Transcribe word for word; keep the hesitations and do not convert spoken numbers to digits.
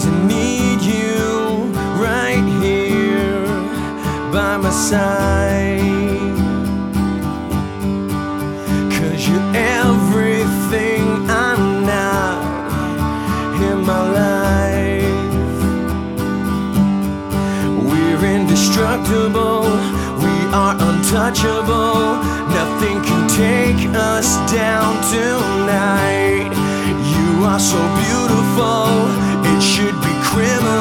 to need you right here by my side. 'Cause you're everything I'm not in my life. We're indestructible, we are untouchable. Nothing can take us down tonight. You are so beautiful, it should be criminal